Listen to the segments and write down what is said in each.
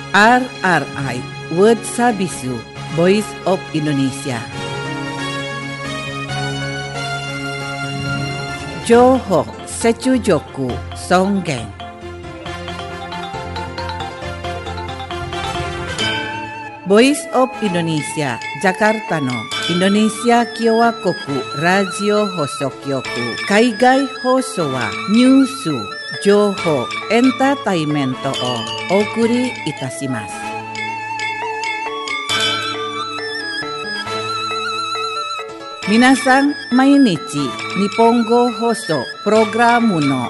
RRI World Sabisu Voice of Indonesia. Johok Secujoku Songgeng. Voice of Indonesia Jakarta no Indonesia Kyowa Koku Radio Hosokyoku Kaigai Hoso wa Nyusu Joho Entertainmento o Okuri Itashimasu. Minasan mainichi Nihongo Hoso Programu no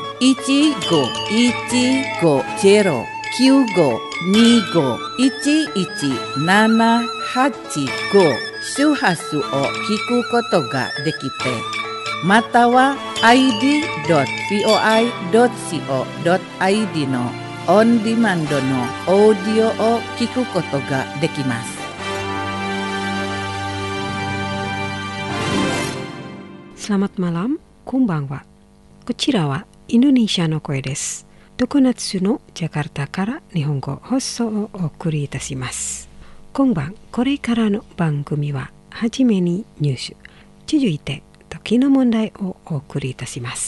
15-15-95-11-785 周波数を聞くことができて、または id.voi.co.id のオンディマンドのオーディオを聞くことができます。 Selamat malam, konbanwa. こちらはインドネシアの声です。常夏のジャカルタから日本語放送をお送りいたします。今晩これからの番組ははじめにニュース、続いて時の問題をお送りいたします。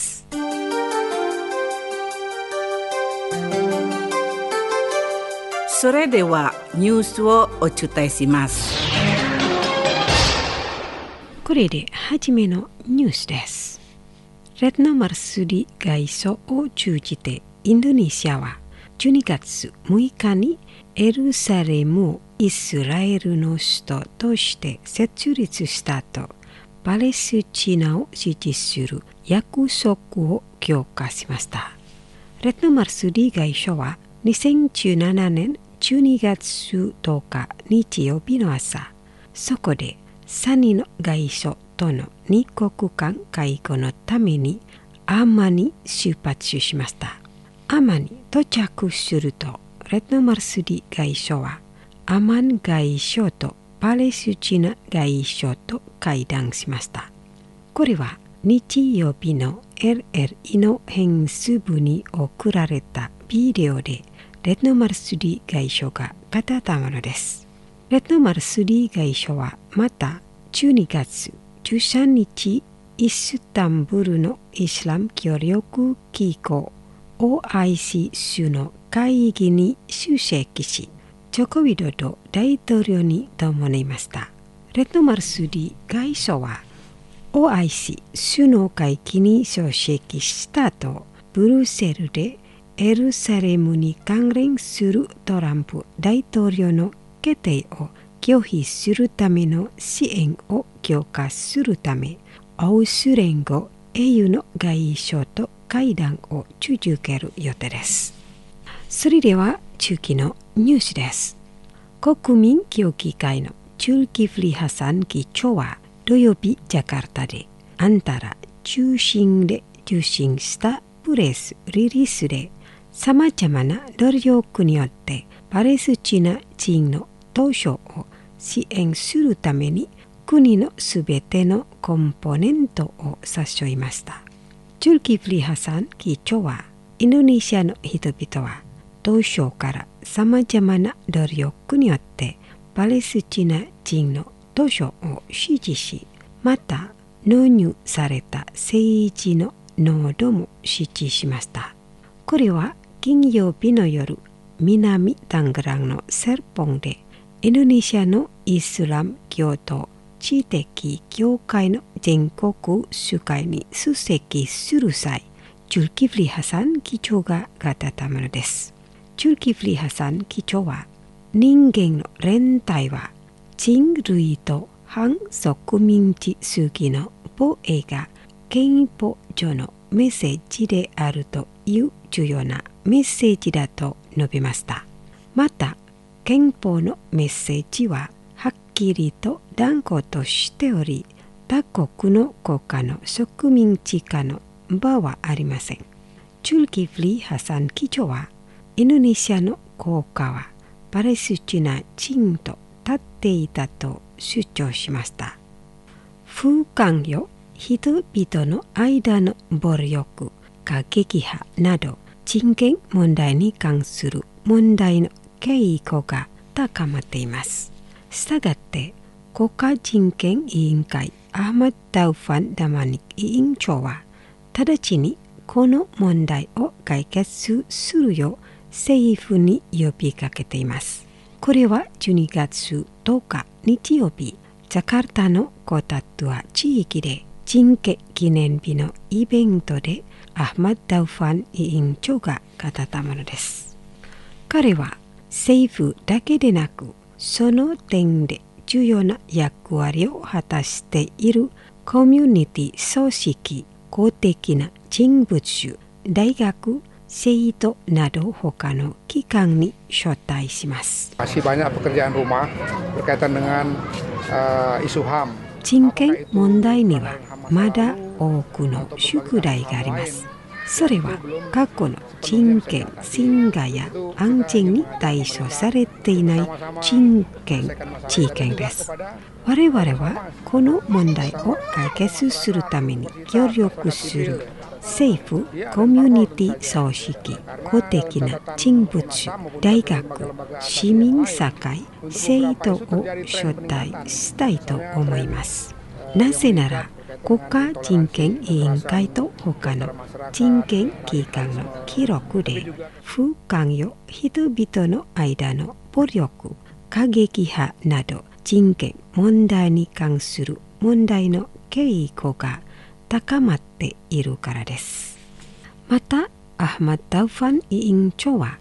それではニュースをお伝えします。 これではじめのニュースです。レッドマルスリ外相を通じてインドネシアは12月6日にエルサレムをイスラエルの首都として設立したとパレスチナを支持する約束を強化しました。レッドマルスリ外相は2017年12月10日日曜日の朝、そこで3人の外相との2国間会合のためにアマンに出発しました。アマンに到着すると、レッドマルスリ外相はアマン外相とパレスチナ外相と会談しました。これは日曜日の LLE の編集部に送られたビデオでレッドマルスリ外相が語ったものです。レッドマルスリ外相はまた12月13日イスタンブールのイスラム協力機構 OIC 首脳会議に出席し、ジョコビドド大統領に伴いました。レッドマルスリ外相は OIC 首脳会議に出席した後、ブルセルでエルサレムに関連するトランプ大統領の決定を拒否するための支援を強化するため、欧州連合 EU の外相と会談を続ける予定です。それでは中期のニュースです。国民協議会のチュルキフリハサン議長は土曜日ジャカルタでアンタラ中心で受信したプレスリリースで、さまざまな努力によってパレスチナ人の当初を支援するために国のすべてのコンポーネントを差し上げました。チュルキフリハサン議長は、インドネシアの人々は当初からさまざまな努力によってパレスチナ人の当初を支持し、また納入された政治の濃度も支持しました。これは金曜日の夜、南タングランのセルポンでインドネシアのイスラム教徒知的協会の全国集会に出席する際、チュルキフリハサン議長が語ったものです。チュルキフリハサン議長は、人間の連帯は人類と反植民地主義の防衛が憲法上のメッセージであるという重要なメッセージだと述べました。また、憲法のメッセージははっきりと断固としており、他国の国家の植民地化の場はありません。チュルキフリハサン議長は、インドネシアの国家はパレスチナ人と立っていたと主張しました。風化よ人々の間の暴力、過激派など人権問題に関する問題の敬意が高まっています。したがって国家人権委員会アハマッド・ダウファン・ダマニ委員長は直ちにこの問題を解決するよう政府に呼びかけています。これは12月10日日曜日、ジャカルタのコタトゥア地域で人権記念日のイベントでアハマッド・ダウファン委員長が語ったものです。彼は政府だけでなく、その点で重要な役割を果たしているコミュニティ組織、公的な人物、大学、政党など他の機関に招待します。人権問題にはまだ多くの宿題があります。それは過去の人権侵害や安全に対処されていない人権事件です。我々はこの問題を解決するために協力する政府、コミュニティ組織、公的な人物、大学、市民社会、政党を招待したいと思います。なぜなら国家人権委員会と他の人権機関の記録で不関与人々の間の暴力、過激派など人権問題に関する問題の警告が高まっているからです。またアハマッド・ダウファン委員長は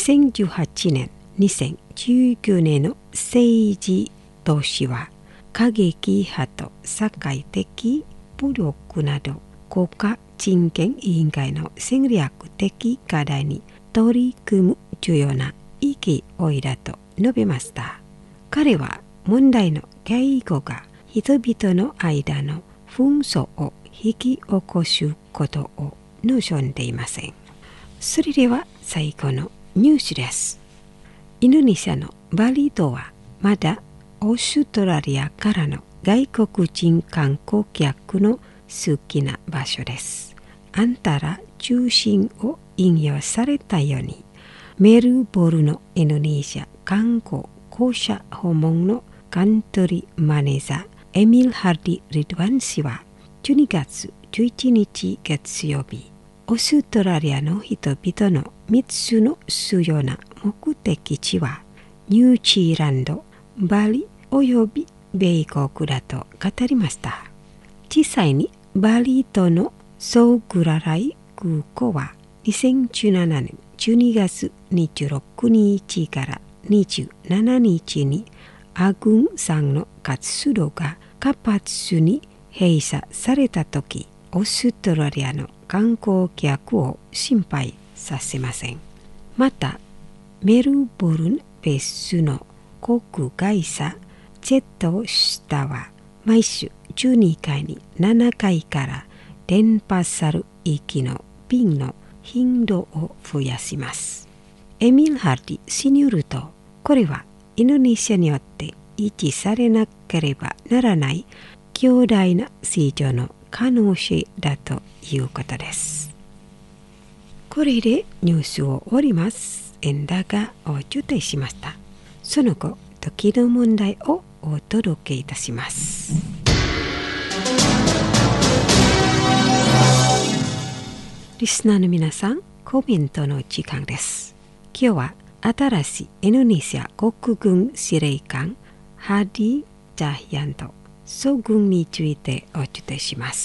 2018年、2019年の政治投資は過激派と社会的暴力など国家人権委員会の戦略的課題に取り組む重要な勢いだと述べました。彼は問題の警護が人々の間の紛争を引き起こすことを望んでいません。それでは最後のニュースです。インドネシアのバリ島はまだオーストラリアからの外国人観光客の好きな場所です。あんたら中心を引用されたように、メルボルンのインドネシア観光公社訪問のカントリーマネージャーエミル・ハルディ・リドワン氏は12月11日月曜日、オーストラリアの人々の3つの主要な目的地はニュージーランド、バリおよび米国だと語りました。実際にバリ島のソーグラライ空港は2017年12月26日から27日にアグン山の活動が活発に閉鎖されたとき、オーストラリアの観光客を心配させません。また、メルボルンベースの航空会社ジェットスターは毎週12回に7回から電波去る行きの便の頻度を増やします。エミル・ハルディ氏によると、これはインドネシアによって維持されなければならない強大な市場の可能性だということです。これでニュースを終わります。エンダがお受定しました。その後、時の問題をお届けいたします。リスナーの皆さん、コメントの時間です。今日は新しいインドネシア国軍司令官ハディ・ジャヒヤント将軍についてお伝えします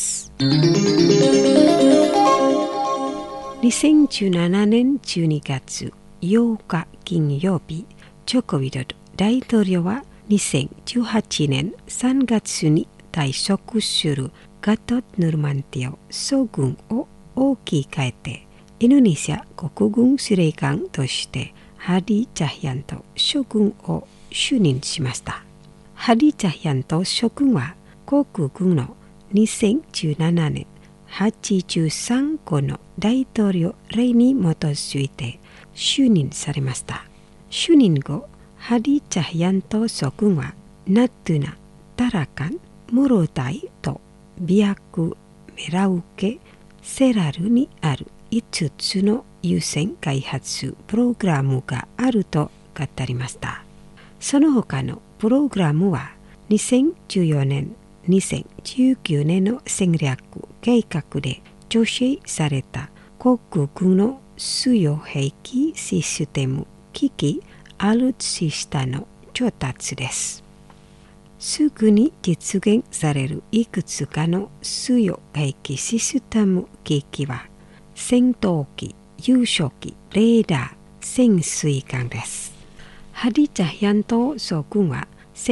。2017年12月8日金曜日、ジョコビドド大統領は2018年3月に退職するガトッ・ヌルマンティオ将軍を置き換えてインドネシア国軍司令官としてハディ・ジャヒヤント将軍を就任しました。ハディ・ジャヒヤント将軍は国軍の2017年83個の大統領令に基づいて就任されました。就任後、ハディ・ジャヒヤント将軍はナトゥナ、タラカン、モロタイとビアク、メラウケ、セラルにある5つの優先開発プログラムがあると語りました。その他のプログラムは2014年2019年の戦略計画で調整された航空軍の主要兵器システム機器アルツシスタの調達です。すぐに実現されるいくつかの主要兵器システム機器は戦闘機、輸送機、レーダー、潜水艦です。ハディジャヒャント将軍は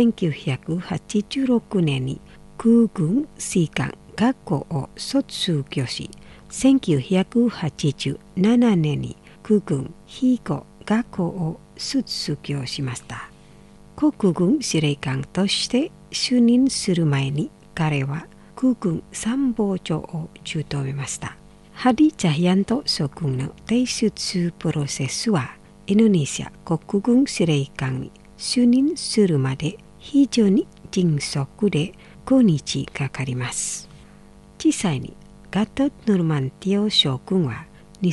1986年に空軍士官学校を卒業し、1987年に空軍飛行学校を卒業しました。国軍司令官として就任する前に彼は空軍参謀長を務めました。ハディジャヒャント将軍の提出プロセスはインドネシア国軍司令官に就任するまで非常に迅速で5日かかります。実際にガトッ・ノルマンティオ将軍は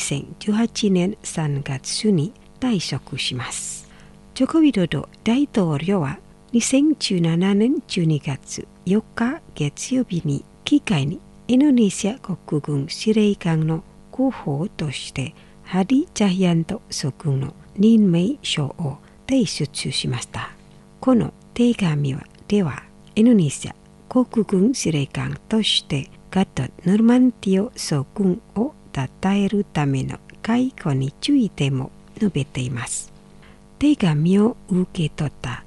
2018年3月に退職します。ジョコビドド大統領は2017年12月4日月曜日に議会にインドネシア国軍司令官の候補としてハディジャヒャント将軍の任命書を提出しました。この手紙ではインドネシア国軍司令官としてガトッ・ノルマンティオ将軍を称えるための回顧についても述べています。手紙を受け取った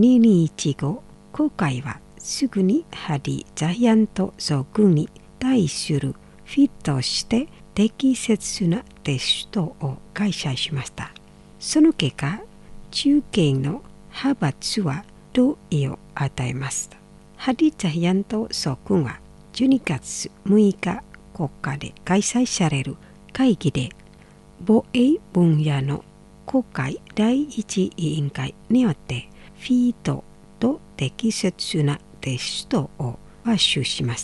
225国会はすぐにハディジャヒャント将軍に対するフィットして適切なテストを開催しました。その結果、中堅の派閥は同意を与えました。ハディジャヒャント将軍は12月6日国家で開催される会議で防衛分野の国会第一委員会によってフィートと適切なテストを発出しました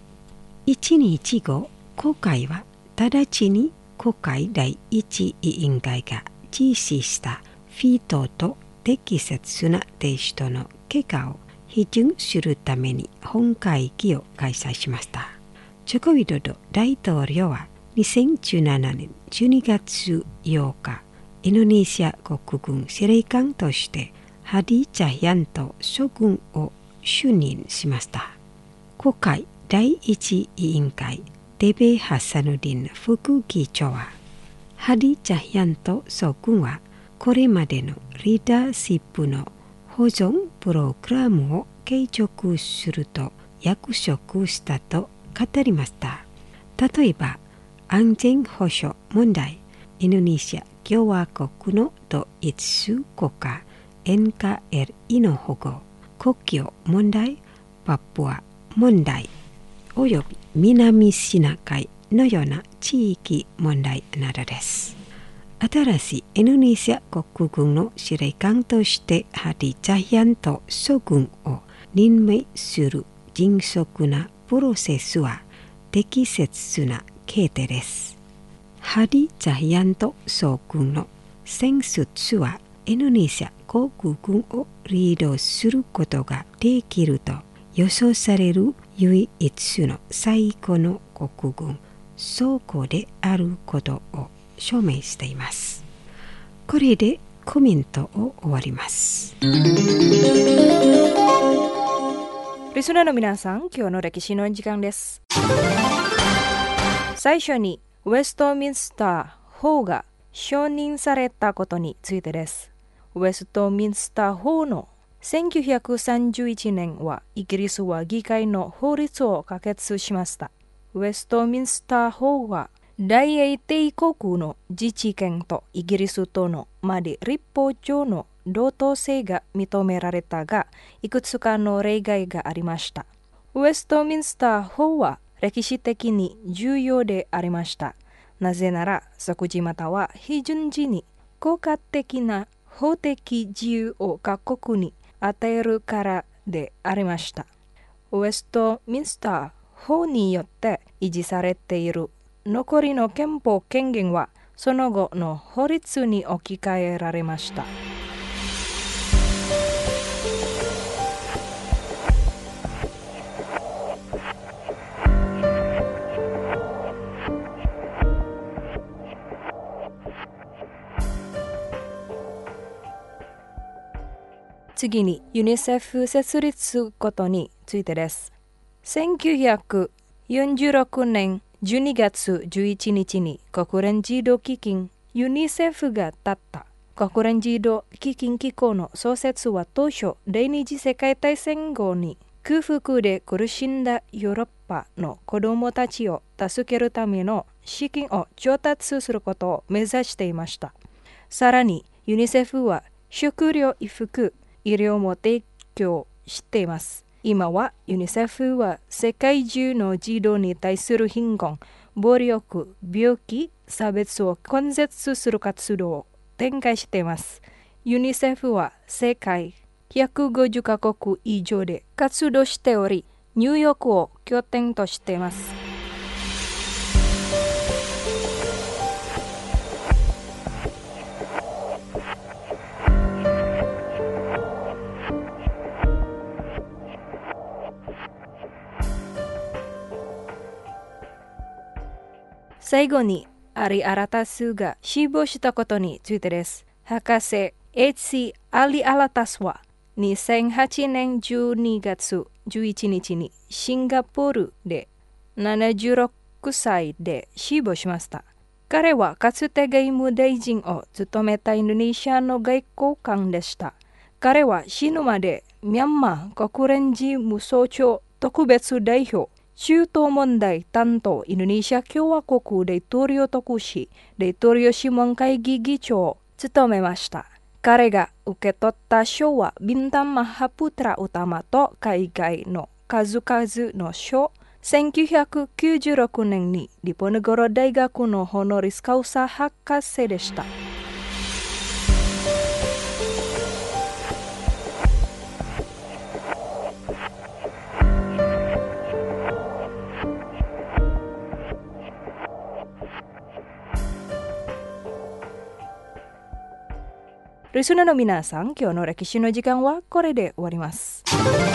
。1日後、国会は直ちに国会第一委員会が実施したフィートと適切なテストの結果を批准するために本会議を開催しました。ジョコビドド大統領は2017年12月8日、インドネシア国軍司令官としてハディジャヒャント将軍を就任しました。国会第一委員会デベ・ハサヌディン副議長はハディジャヒャント将軍はこれまでのリーダーシップの保存プログラムを継続すると約束したと語りました。例えば安全保障問題、インドネシア共和国の統一国家 NKRI の保護、国境問題、パプア問題および南シナ海のような地域問題などです。新しいインドネシア国軍の司令官としてハディジャヒャント将軍を任命する迅速なプロセスは適切な形態です。ハディジャヒャント将軍の戦術はインドネシア国軍をリードすることができると予想される唯一の最高の国軍将校であることを証明しています。これでコメントを終わります。 リスナーの皆さん、今日の歴史の時間です。最初にウェストミンスター法が承認されたことについてです。ウェストミンスター法の1931年はイギリスは議会の法律を可決しました。ウェストミンスター法は大英帝国の自治権とイギリスとのまで立法上の同等性が認められたが、いくつかの例外がありました。ウェストミンスター法は歴史的に重要でありました。なぜなら、即時または批准時に効果的な法的自由を各国に与えるからでありました。ウェストミンスター法によって維持されている残りの憲法権限はその後の法律に置き換えられました。 次にユニセフ設立することについてです。1946年12月11日に国連児童基金ユニセフが立った。国連児童基金機構の創設は当初、第二次世界大戦後に空腹で苦しんだヨーロッパの子どもたちを助けるための資金を調達することを目指していました。さらに、ユニセフは食料、衣服、医療も提供しています。今はユニセフは世界中の児童に対する貧困、暴力、病気、差別を根絶する活動を展開しています。ユニセフは世界150カ国以上で活動しており、ニューヨークを拠点としています。最後に、アリ・アラタスが死亡したことについてです。博士、H.C. アリ・アラタスは、2008年12月11日にシンガポールで76歳で死亡しました。彼はかつて外務大臣を務めたインドネシアの外交官でした。彼は死ぬまでミャンマー国連事務総長特別代表、中東問題担当インドネシア共和国大統領特使、大統領諮問会議議長を務めました。彼が受け取った賞はビンタン・マハプトラ・ウタマと海外の数々の賞。1996年にディポネゴロ大学のホノリスカウサ博士でした。リスナーの皆さん、今日の歴史の時間はこれで終わります。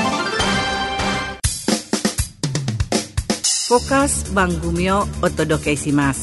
フォーカス番組をお届けします。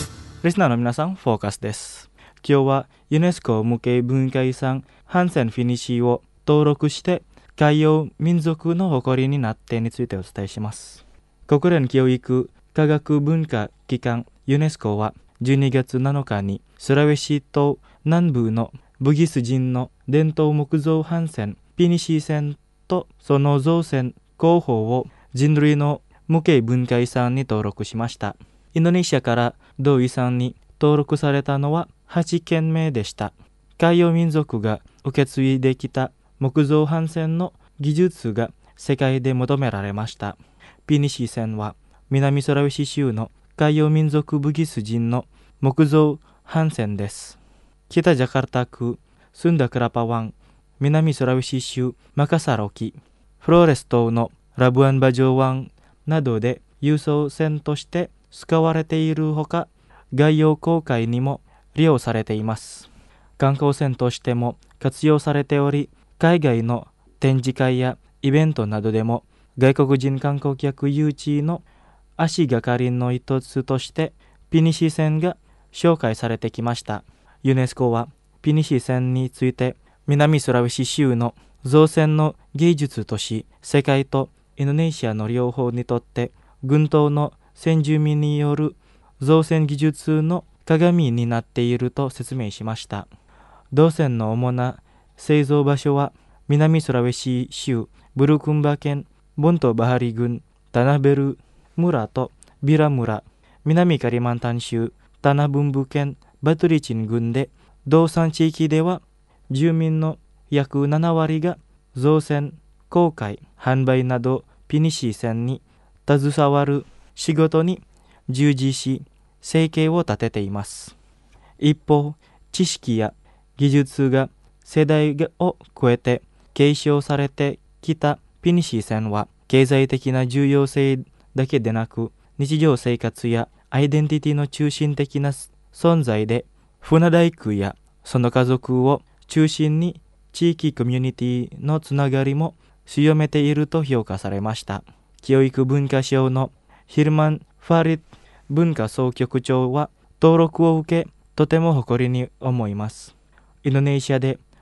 リスナーの皆さん、フォーカスです。今日はユネスコ無形文化遺産ハンセンフィニシーを登録して海洋民族の誇りになってについてお伝えします。国連教育科学文化機関ユネスコは12月7日にスラウェシ島南部のブギス人の伝統木造帆船ピニシー船とその造船工法を人類の無形文化遺産に登録しました。インドネシアから同遺産に登録されたのは8件目でした。海洋民族が受け継いできた木造帆船の技術が世界で求められました。ピニシー船は南ソラウェシ州の海洋民族ブギス人の木造帆船です。北ジャカルタ区スンダクラパ湾、南ソラウェシ州マカサロ沖、フローレス島のラブアンバジョ湾などで輸送船として使われているほか、外洋航海にも利用されています。観光船としても活用されており、海外の展示会やイベントなどでも外国人観光客誘致の足がかりの一つとしてピニシー船が紹介されてきました。ユネスコはピニシー船について南ソラウェシ州の造船の芸術とし、世界とインドネシアの両方にとって群島の先住民による造船技術の鏡になっていると説明しました。同船の主な製造場所は南ソラウェシ州ブルクンバ県ボントバハリ郡タナベル村とビラ村、南カリマンタン州タナブンブ県バトリチン郡で、同産地域では住民の約7割が造船、航海、販売などピニシー船に携わる仕事に従事し、生計を立てています。一方、知識や技術が世代を超えて継承されてきたピニシー船は、経済的な重要性だけでなく、日常生活やアイデンティティの中心的な存在で、船大工やその家族を中心に地域コミュニティのつながりも強めていると評価されました。教育文化省のヒルマン・ファリッド文化総局長は、登録を受けとても誇りに思います。インドネシアで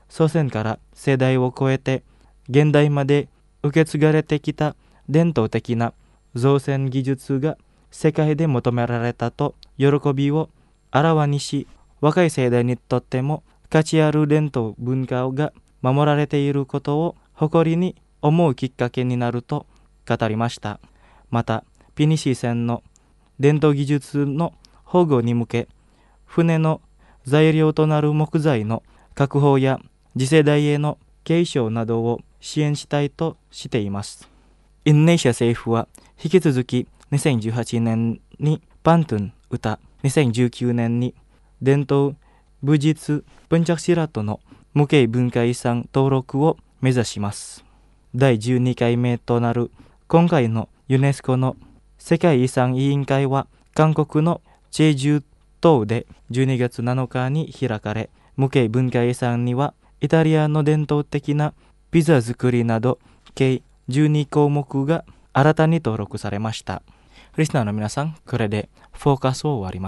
祖先から世代を超えて現代まで受け継がれてきた伝統的な造船技術が世界で求められたと喜びをあらわにし、若い世代にとっても価値ある伝統文化が守られていることを誇りに思うきっかけになると語りました。また、ピニシー船の伝統技術の保護に向け、船の材料となる木材の確保や次世代への継承などを支援したいとしています。インドネシア政府は引き続き2018年にパントゥン歌、2019年に伝統武術ペンチャクシラトの無形文化遺産登録を目指します。第12回目となる今回のユネスコの世界遺産委員会は韓国のチェジュ島で12月7日に開かれ、無形文化遺産にはイタリアの伝統的なピザ作りなど計12項目が新たに登録されました。リスナーの皆さん、これでフォーカスを終わります。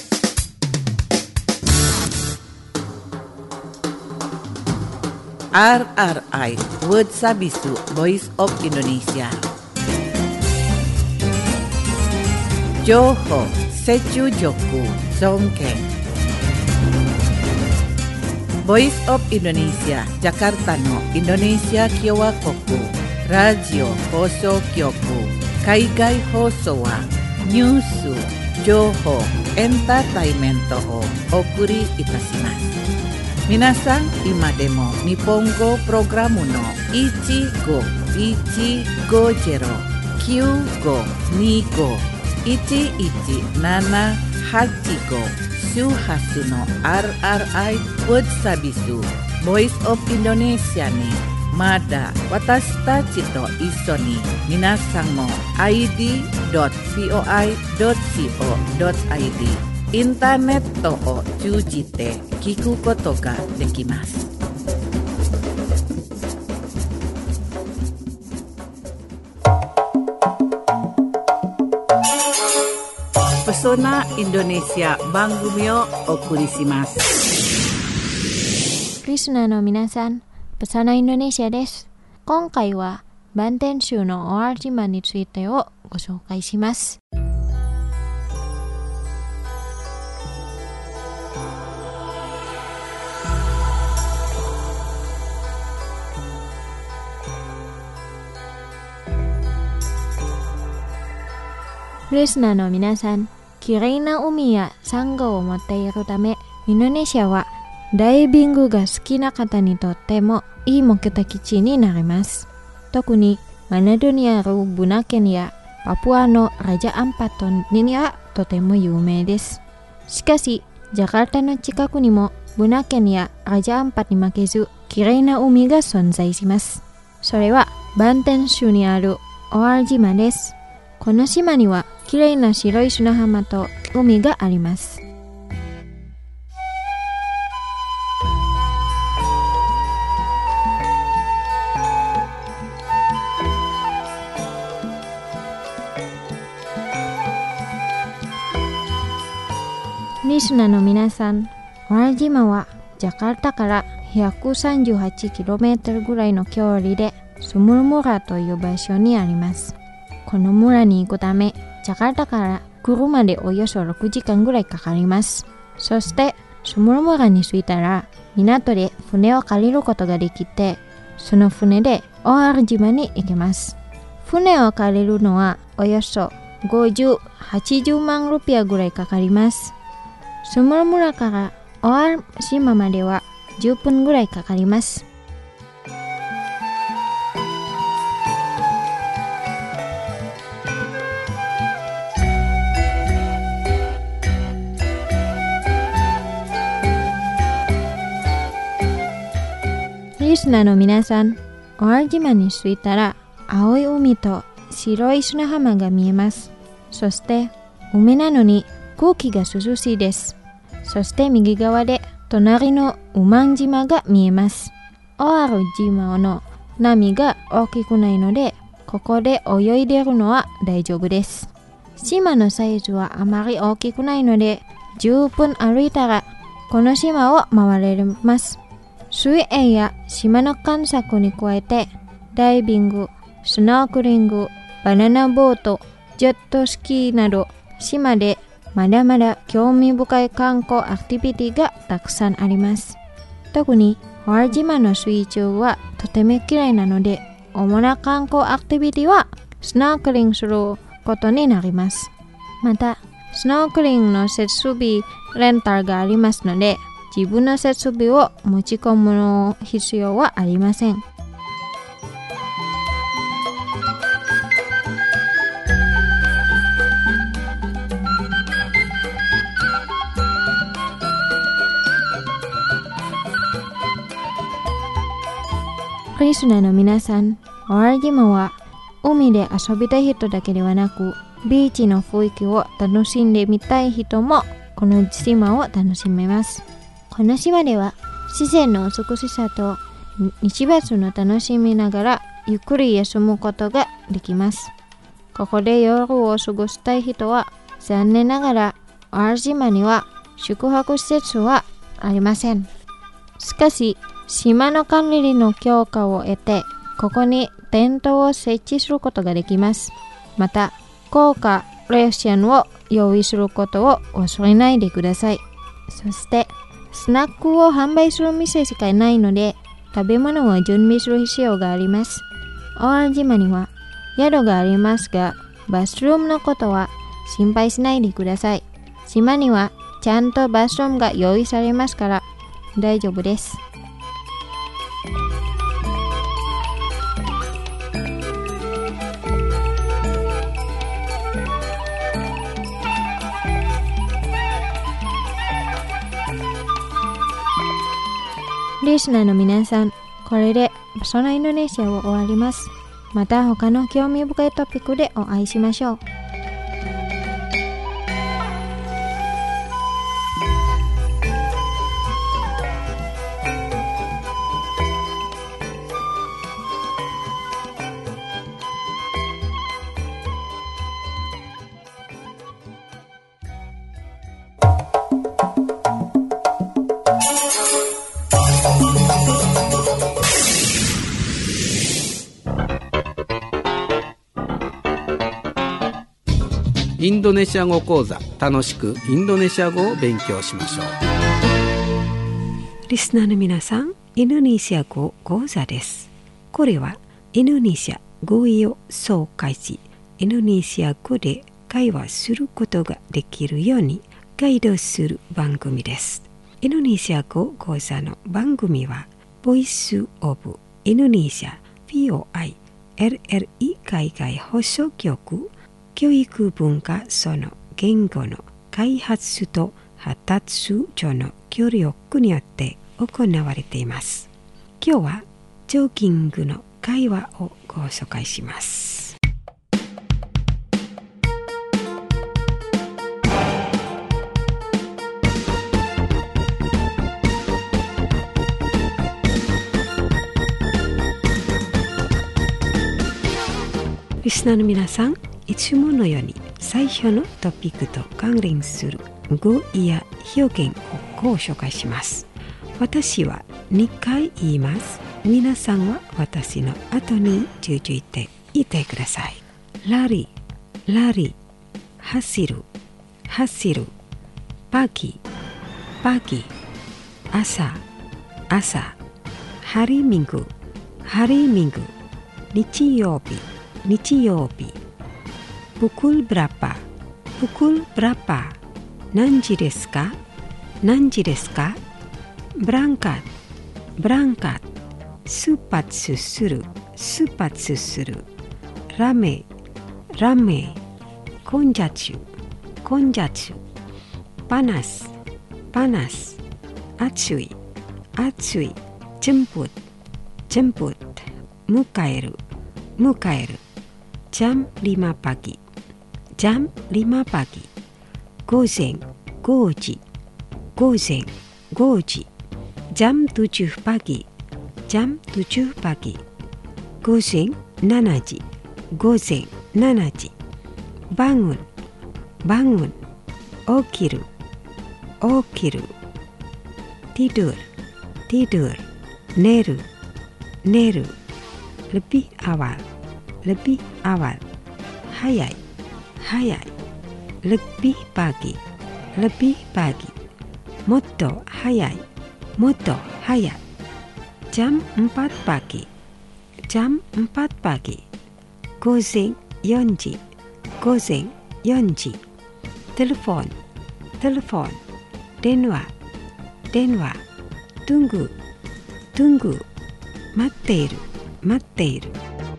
RRI Word Sabisu Voice of Indonesia 情報、接中辱、尊敬 Voice of Indonesia Jakarta のインドネシア共和国ラジオ放送局海外放送はニュース、情報、エンターテイメントをお送りいたします。皆さん、今でも日本語プログラムの1515251178周波数の RRI Word Sabisu Voice of Indonesia にまだ私たちと一緒に皆さんも id.voi.co.id インターネットを通じて聞くことができます。Pesona Indonesia 番組をお送りします。 リスナーの皆さん、Pesona Indonesia です。今回はバンテン州のオアル島についてをご紹介します。リスナーの皆さん、きれいな海やサンゴを持っているため、インドネシアはダイビングが好きな方にとってもいい目的地になります。特にマナドにあるブナ県やパプアのラジャアンパトにはとても有名です。しかし、ジャカルタの近くにもブナ県やラジャアンパに負けずきれいな海が存在します。それはバンテン州にあるオアル島です。この島にはきれいな白い砂浜と海があります。リスナーの皆さん、オアル島はジャカルタから 138km ぐらいの距離でスムルムラという場所にあります。この村に行くため、ジャカルタから車でおよそ6時間ぐらいかかります。そして、スムル村に着いたら、港で船を借りることができて、その船でオアル島に行けます。船を借りるのはおよそ50、80万ルピアぐらいかかります。スムル村からオアル島までは10分ぐらいかかります。リスナーの皆さん、オアル島に着いたら青い海と白い砂浜が見えます。そして海なのに空気が涼しいです。そして右側で隣のウマン島が見えます。オアル島の波が大きくないので、ここで泳いでいるのは大丈夫です。島のサイズはあまり大きくないので、10分歩いたらこの島を回れます。 水泳や島の観察に加えて、ダイビング、スノークリング、バナナボート、ジェットスキーなど、島でまだまだ興味深い観光アクティビティがたくさんあります。特にホワイ島の水中はとてもきれいなので、主な観光アクティビティはスノークリングすることになります。また、スノークリングの設備レンタルがありますので、自分の設備を持ち込む必要はありません。リスナーの皆さん、ホワイ島は海で遊びたい人だけではなく、ビーチの雰囲気を楽しんでみたい人もこの島を楽しめます。この島では自然の美しさと日没の楽しみながらゆっくり休むことができます。ここで夜を過ごしたい人は残念ながらホワイ島には宿泊施設はありません。しかし島の管理の許可を得て、ここにテントを設置することができます。また、豪華レストランを用意することを忘れないでください。そして、スナックを販売する店しかないので、食べ物を準備する必要があります。オアル島には宿がありますが、バスルームのことは心配しないでください。島にはちゃんとバスルームが用意されますから大丈夫です。リスナーの皆さん、これでそのインドネシアを終わります。また他の興味深いトピックでお会いしましょう。 インドネシア語講座、楽しくインドネシア語を勉強しましょう。 リスナーの皆さん、インドネシア語講座です。これはインドネシア語彙を紹介し、インドネシア語で会話することができるようにガイドする番組です。インドネシア語講座の番組はボイスオブインドネシア POI LLE 海外放送局教育文化その言語の開発と発達所の協力によって行われています。今日はジョギングの会話をご紹介します。リスナーの皆さん、いつものように最初のトピックと関連する語彙や表現をご紹介します。私は2回言います。皆さんは私の後に続いて言ってください。ラリ、ラリ、走る、走る、パギ、パギ、朝、朝、ハリミング、ハリミング、日曜日、日曜日、pukul berapa? Pukul berapa? 何時ですか? 何時ですか? Berangkat, berangkat. 出発する、出発する。Rame, rame. 混雑、混雑。Panas, panas. 暑い、暑い。Jemput, jemput. 迎える、迎える。Jam 5 pagi. Jam 5 pagi. 午前5時。午前5時。Jam 7 pagi. Jam 7 pagi. 午前7時。午前7時。bangun, bangun. 起きる、起きる。tidur, tidur. neru, neru. Lebih awal, lebih awal. Hayai, hayai. Lebih pagi, lebih pagi. Motto hayai, motto hayai. Jam 4 pagi, jam 4 pagi. Gozen 4時, gozen 4時. Telepon, telepon. Denwa, denwa. Tunggu, tunggu. Matteiru, matteiru.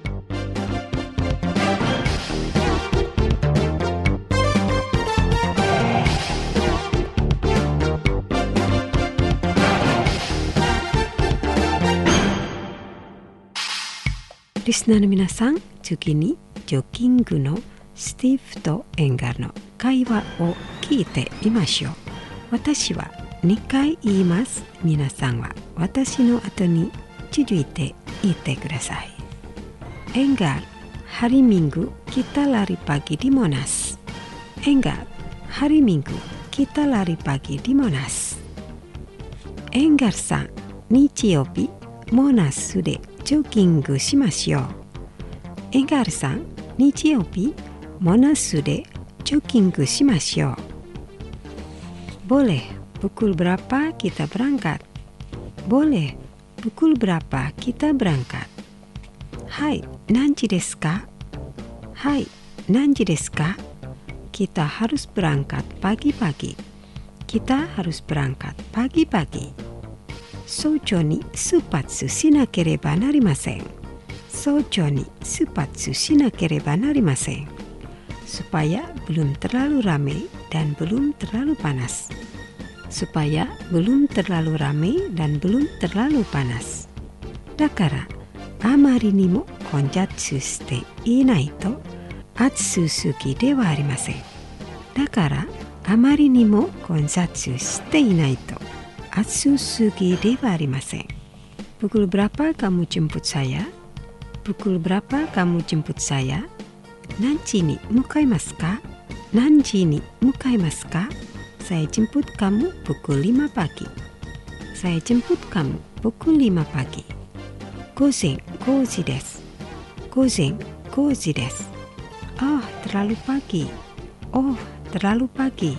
Listener の皆さん、次にジョギングのスティーブとエンガーの会話を聞いてみましょう。私は2回言います。皆さんは私の後に続いて言ってください。Enggar, hari Minggu kita lari pagi di Monas. Enggar, hari Minggu kita lari pagi di Monas. Enggar さん、日曜日モナスでジョギングしましょう。エンガールさん、日曜日モナスでジョギングしましょう。Boleh, pukul berapa kita berangkat? Boleh, pukul berapa kita berangkat? Hai, 何時ですか? Hai, 何時ですか? Kita harus berangkat pagi-pagi. Kita harus berangkat pagi-pagi. 早朝に出発しなければなりません。早朝に出発しなければなりません。Supaya belum terlalu ramai dan belum terlalu panas. Supaya belum terlalu ramai dan belum terlalu panas. だからあまりにも混雑していないと暑すぎではありません。だからあまりにも混雑していないと暑すぎではありません。Pukul berapa kamu jemput saya? Pukul berapa kamu jemput saya? 何時に向かいますか? 何時に向かいますか? Saya jemput kamu pukul 5 pagi. Saya jemput kamu pukul 5 pagi. 午前5時です。午前5時です。Oh, terlalu pagi. Oh, terlalu pagi.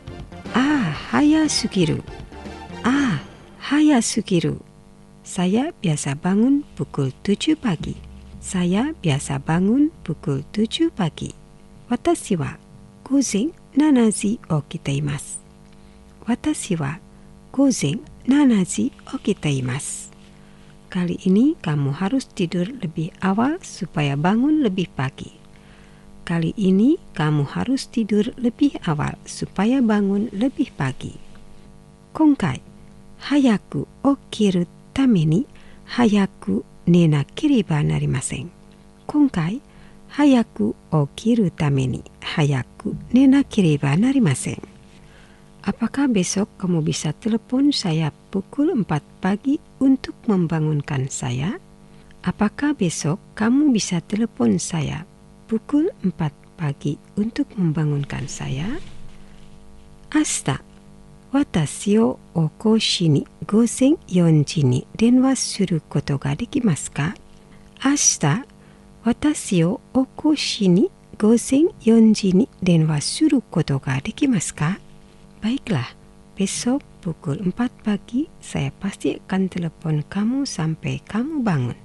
Ah, 早すぎる。Ah, 早すぎる。Saya biasa bangun pukul 7 pagi. Saya biasa bangun pukul 7 pagi. 私は午前7時起きています。私は午前7時起きています。Kali ini kamu harus tidur lebih awal supaya bangun lebih pagi. Kali ini kamu harus tidur lebih awal supaya bangun lebih pagi. 今回早く起きるために早く寝なければなりません。今回早く起きるために早く寝なければなりません。Apakah besok kamu bisa telepon saya pukul 4 pagi untuk membangunkan saya? Apakah besok kamu bisa telepon saya pukul 4 pagi untuk membangunkan saya? 明日私を起こしに午前4時に電話することができますか? 明日私を起こしに午前4時に電話することができますか? Baiklah, besok pukul 4 pagi saya pasti akan telepon kamu sampai kamu bangun.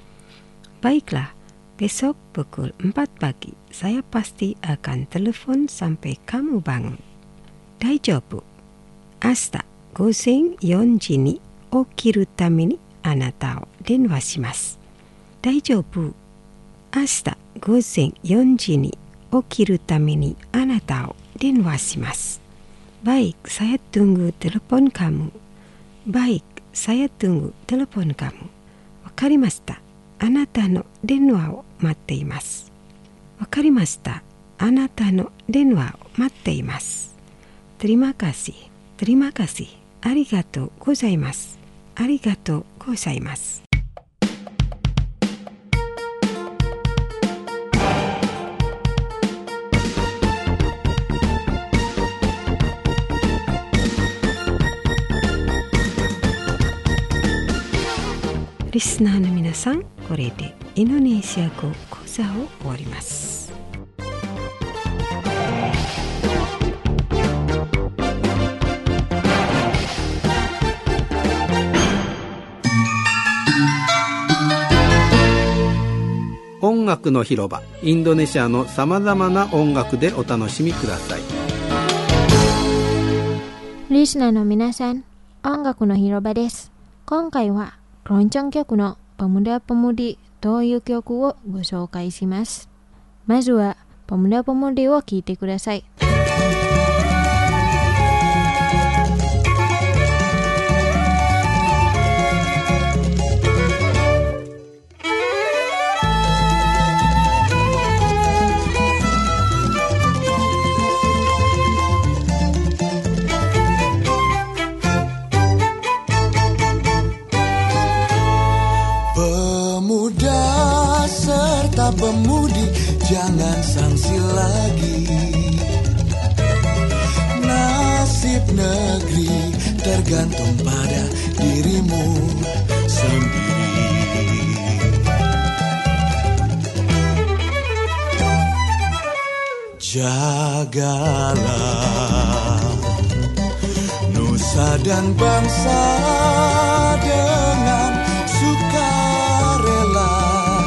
Baiklah, besok pukul 4 pagi saya pasti akan telepon sampai kamu bangun. 大丈夫。明日午前4時に起きるためにあなたを電話します。大丈夫。明日午前4時に起きるためにあなたを電話します。Baik, saya tunggu telepon kamu. Baik, saya tunggu telepon kamu. わかりました。あなたの電話を待っています。わかりました。あなたの電話を待っています。Terima kasih. Terima kasih. ありがとうございます。ありがとうございます。 リスナーの皆さん、これでインドネシア語講座を終わります。 音楽の広場、インドネシアのさまざまな音楽でお楽しみください。 リスナーの皆さん、音楽の広場です。今回はロンチョン曲のPemuda-Pemudiという曲をご紹介します。まずはPemuda-Pemudiを聴いてください。 Pemudi, jangan sangsi lagi. Nasib negeri tergantung pada dirimu sendiri. Jagalah nusa dan bangsa dengan sukarela.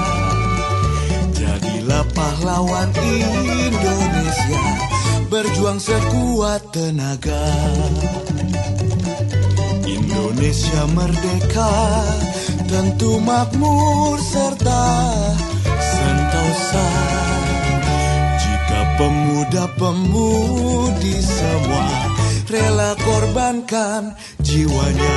Pahlawan Indonesia, berjuang sekuat tenaga. Indonesia merdeka, tentu makmur serta sentosa. Jika pemuda-pemudi semua rela korbankan jiwanya.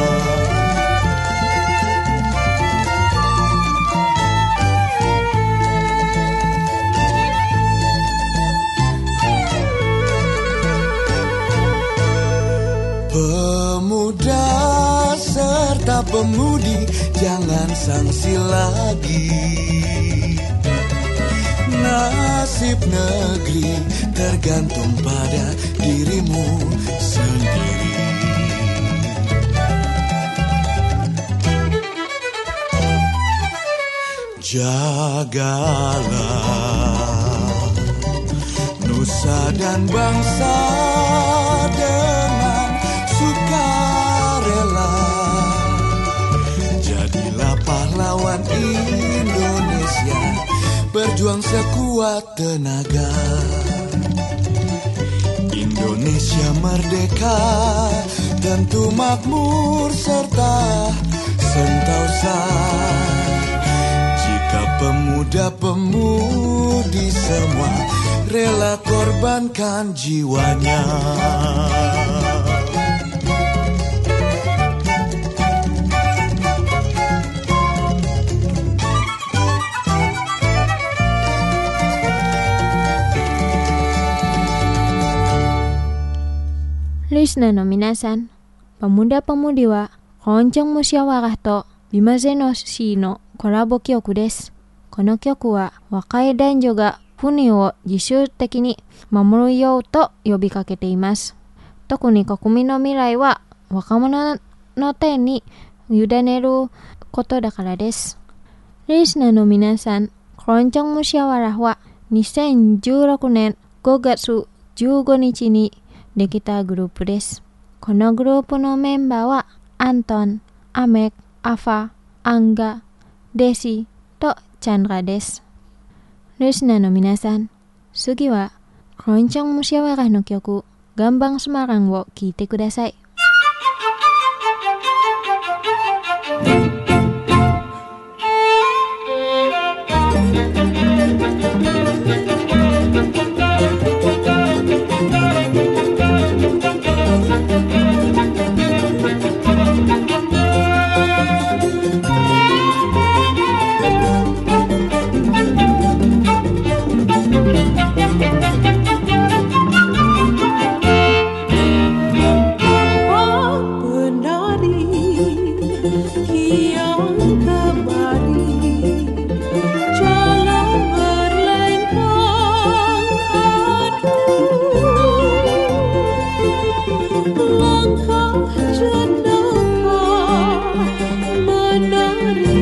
Pemuda serta pemudi, jangan sangsi lagi. Nasib negeri tergantung pada dirimu sendiri. Jagalah nusa dan bangsa dengan sukarela. Jadilah pahlawan Indonesia, berjuang sekuat tenaga. Indonesia merdeka, tentu makmur serta sentosa. Jika pemuda-pemudi semua rela korbankan jiwanya. Listenerの皆さん、Pemuda-PemudiはRonchong MusyawarahとBimaze no Shiのコラボ曲です。この曲は若い男女が国を自主的に守るようと呼びかけています。特に国民の未来は若者の手に委ねることだからです。リスナーの皆さん、Ronchong Musyawarahは2016年5月15日にできたグループです。このグループのメンバーはアントン、アメク、アファ、アンガ、デシとチャンラです。リスナーの皆さん、次はRonchong Musyawarahの曲Gambang Semarangを聴いてください。 Langkah jenaka menari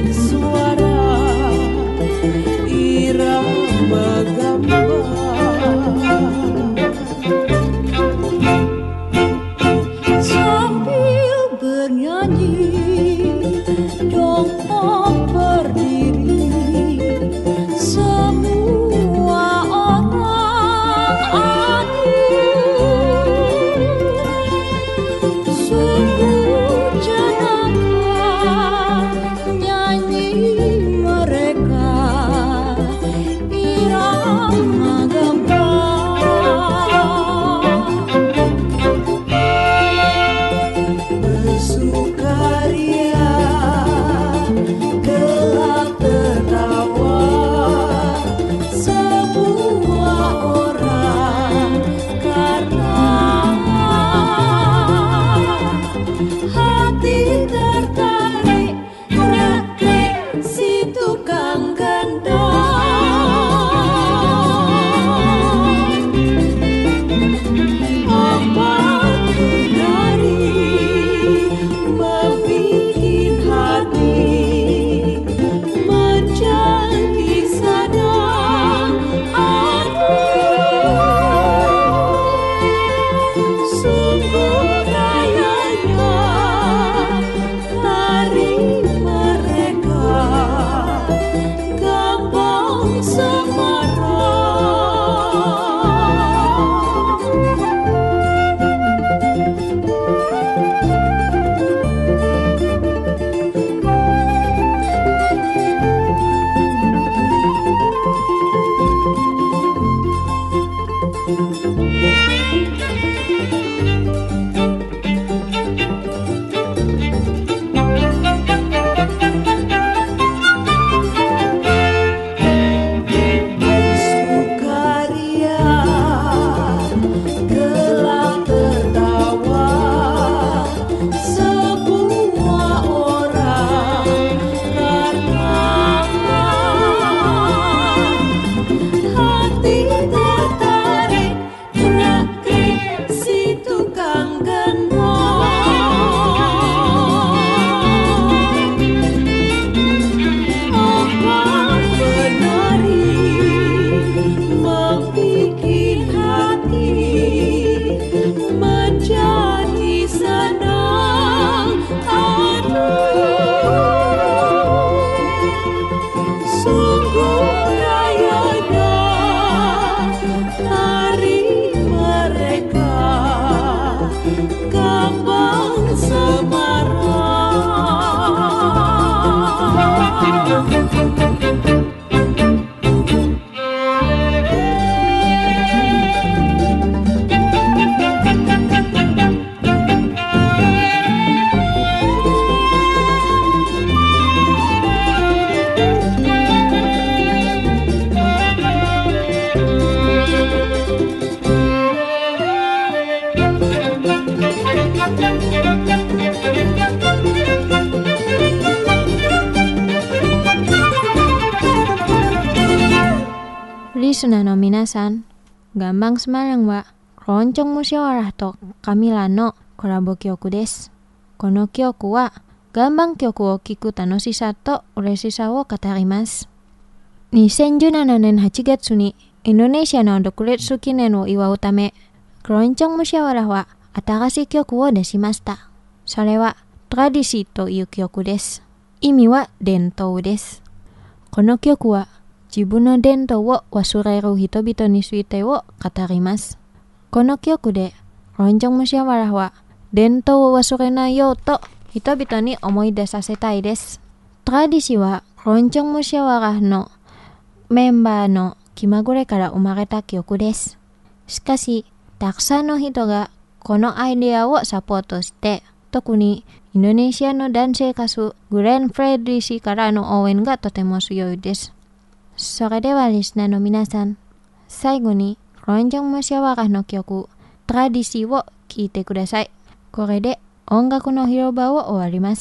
sukaria, gelak tertawa, semua orang karena hati tertarik rakit si tukang gendong. Listener no minasan, gambang semalang wa roncong musyawarah to Kamila no korabo kyoku desu. Kono kyoku wa gambang kyoku o kikuta no shisa to ureshisa wo katarimasu. 2017年8月にインドネシアの独立記念を祝うため、クロンチョンムシャワラは新しい曲を出しました。それはトラディシーという曲です。意味は伝統です。この曲は自分の伝統を忘れる人々についてを語ります。この曲でクロンチョンムシャワラは伝統を忘れないようと人々に思い出させたいです。トラディシーはクロンチョンムシャワラのメンバーの気まぐれから生まれた曲です。しかし、たくさんの人がこのアイデアをサポートして、特にインドネシアの男性歌手グレン・フレデリ氏からの応援がとても強いです。それではリスナーの皆さん、最後にクロンチョンムシャワラの曲、トラディシーを聴いてください。これで音楽の広場を終わります。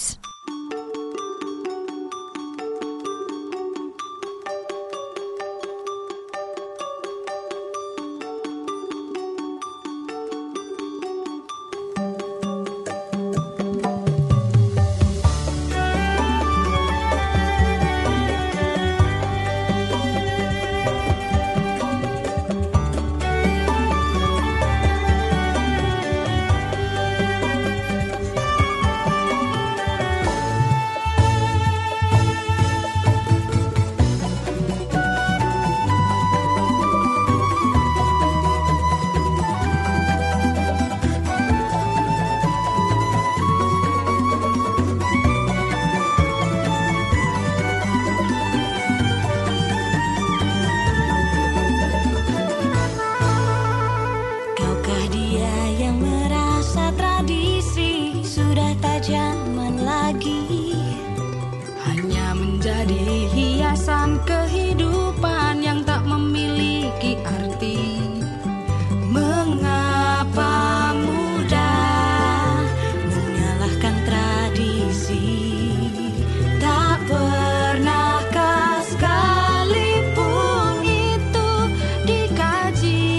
sudah tak zaman lagi, hanya menjadi hiasan kehidupan yang tak memiliki arti. Mengapa mudah menyalahkan tradisi? Tak pernahkah sekalipun itu dikaji?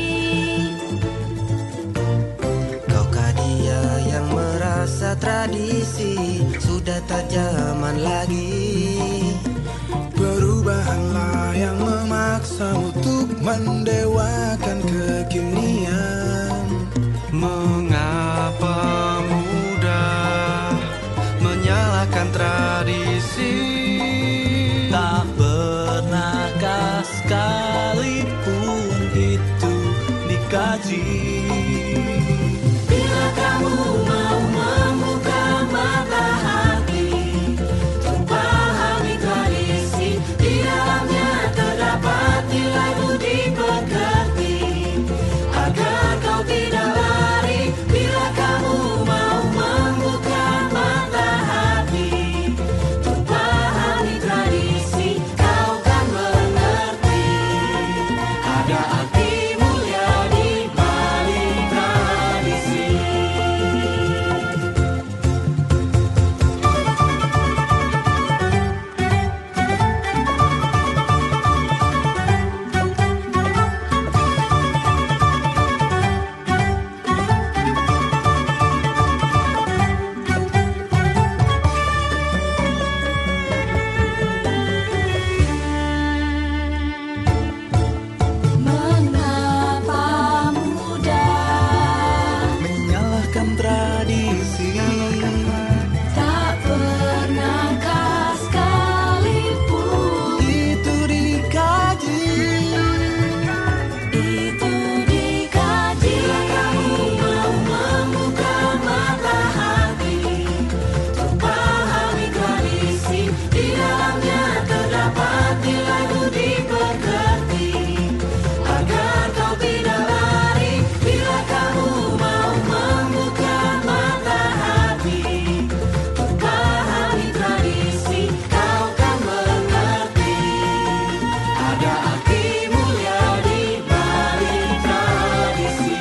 Kaukah dia yang merasa tradisi sudah tak zaman lagi? Perubahanlah yang memaksa untuk mendewakan kekinian. Mengapa mudah menyalahkan tradisi? Tak pernahkah sekalipun itu dikaji? Bila kamu mau membuka mata hati untuk pahami tradisi, di dalamnya terdapat nilai budi pekerti, agar kau tidak lari. Bila kamu mau membuka mata hati untuk pahami tradisi, kau kan mengerti ada arti mulia di balik tradisi. Mengapa mudah Menyalahkan tradisi. tak pernahkah sekalipun Itu dikaji. itu dikaji? Bila kamu mau membuka mata hati untuk pahami tradisi, di dalamnya terdapat nilai budi pekerti, agar kau tidak lari. Bila kamu mau membuka mata hati untuk pahami tradisi, kau kan mengerti ada arti mulia di balik tradisi.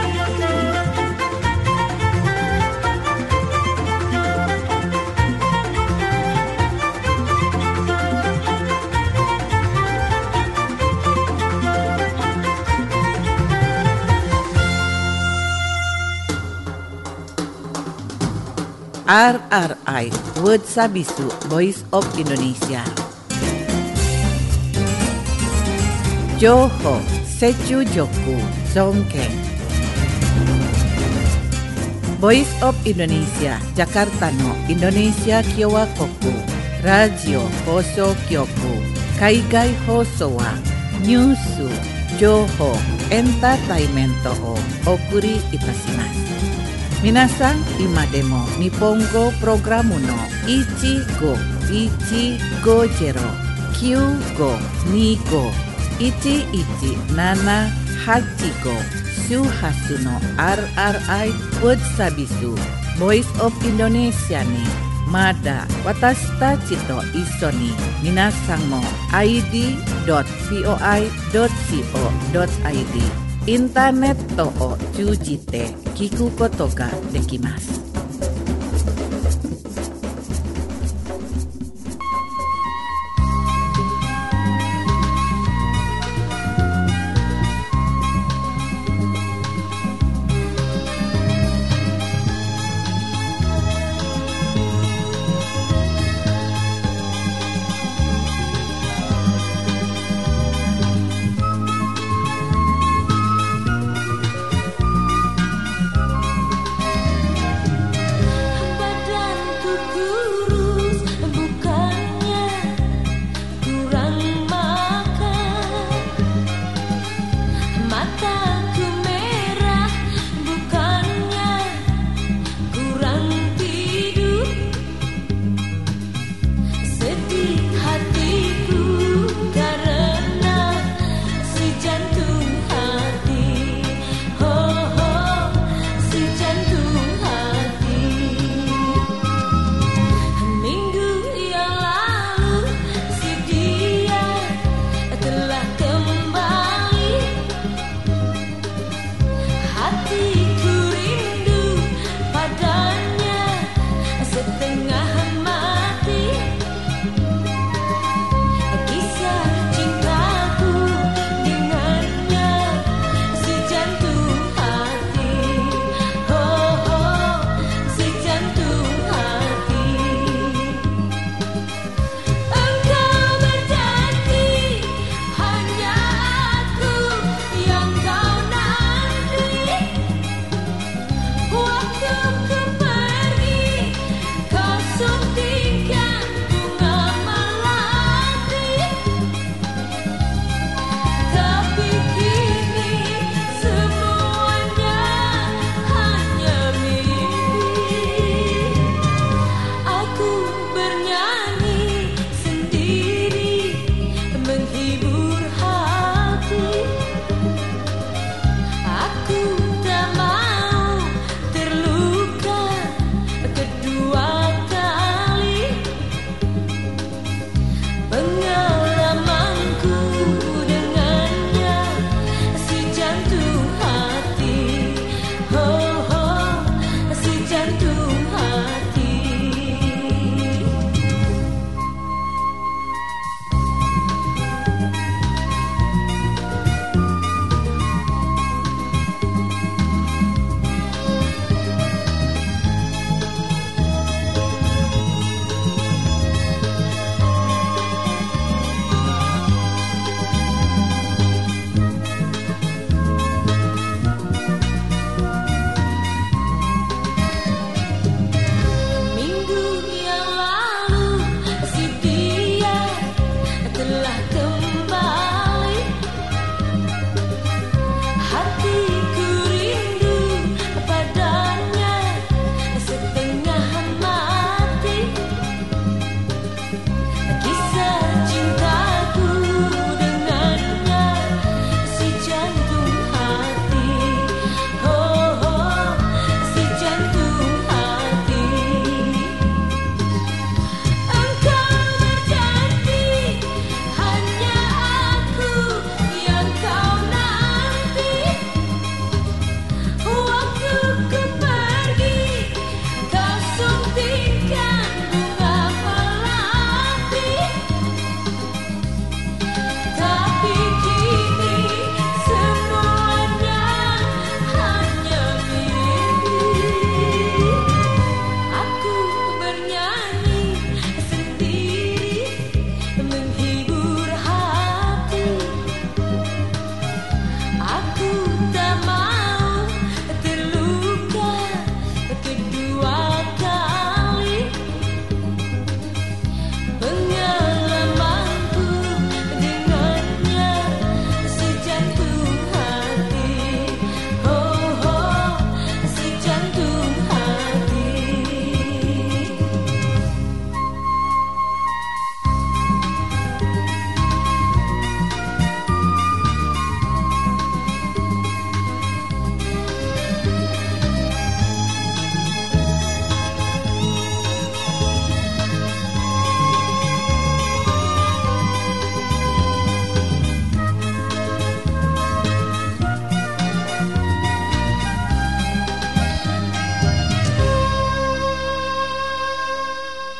RRI Word Sabisu Voice of Indonesia. Joho Sechu Joku Songkeng. Voice of Indonesia Jakarta no Indonesia Kiowa Koku. Radio Hoso Kyoku. Kaigai Hoso wa Nyusu Joho Entertainment o Okuri Itasimasu. Minasan imademo Nippongo programu no Ichigo Jero Kyugo Nigo 1178 Go Shuhasu no RRI Word Sabisu Voice of Indonesia ni Mada watashi tachi to iso ni minasan mo id.voi.co.id インターネットを通じて聞くことができます。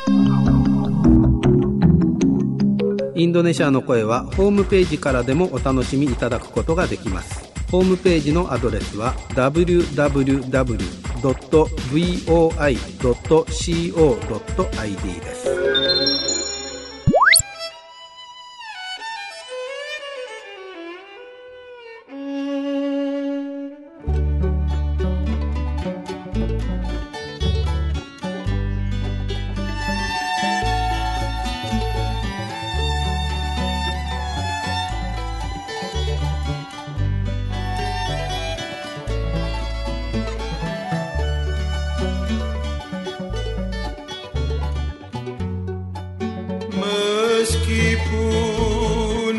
インドネシアの声はホームページからでもお楽しみいただくことができます。ホームページのアドレスは www.voi.co.id です。 Meskipun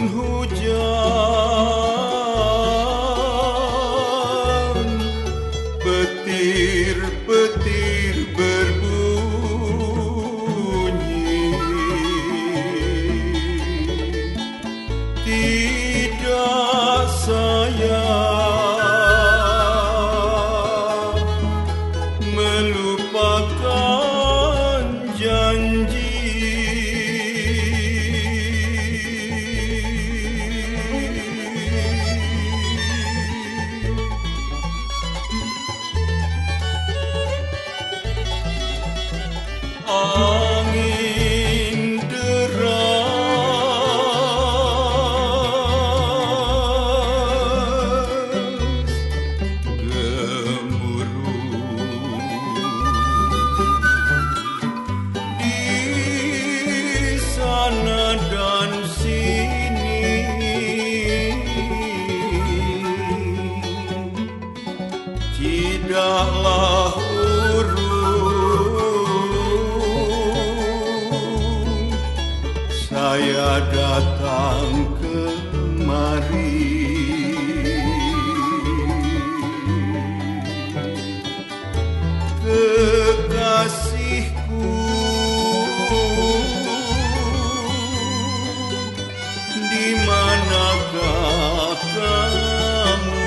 hujan, petir-petir berbunyi, tidak saya melupakan janji. Angin deras, gemuruh di sana dan sini, tidaklah saya datang kemari. Kekasihku, di manakah kamu?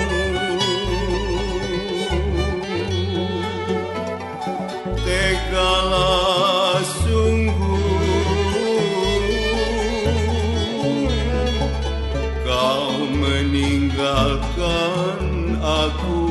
Tegalah meninggalkan aku.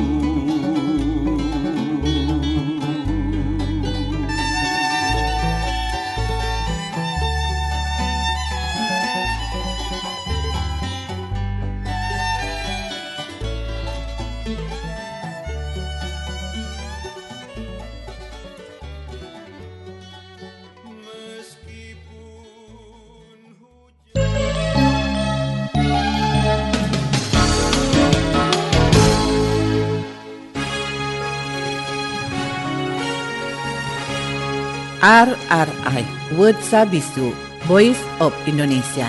RRI World Sabisu Voice of Indonesia.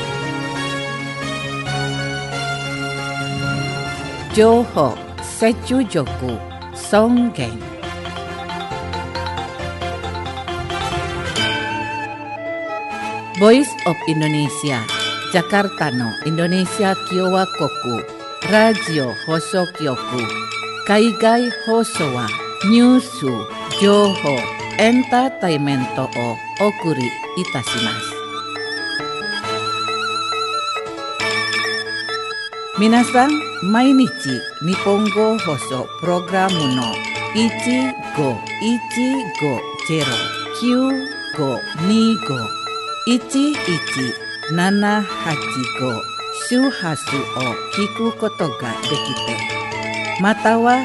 Johor Sejujoku Songgeng. Voice of Indonesia Jakarta no Indonesia Kiowa Koku Radio Hosokyoku Kaigai Hosowa Nyusu Johor Entertainment o okuri itashimasu. Minasan, mainichi Nihongo Hoso Programu no 1515-95-11-785 Shuhasu o kiku koto ga dekite. Matawa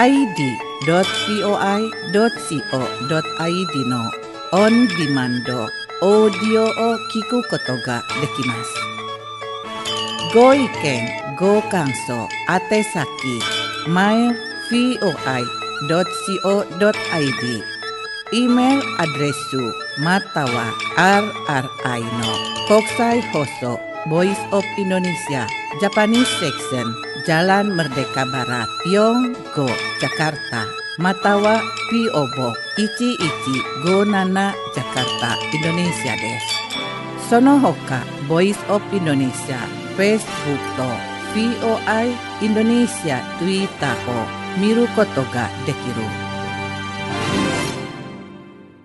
id.voi.co.id の on demand オーディオを聞くことができます。ご意見、ご感想、宛先 mail@voi.co.id イメールアドレスまたは RRI の国際放送 Voice of Indonesia Japanese Section Jalan Merdeka Barat Yonggo Jakarta Matawa P.O. Box 1157 Jakarta Indonesia です。その他 Voice of Indonesia Facebook と VOI Indonesia Twitter を見ることができる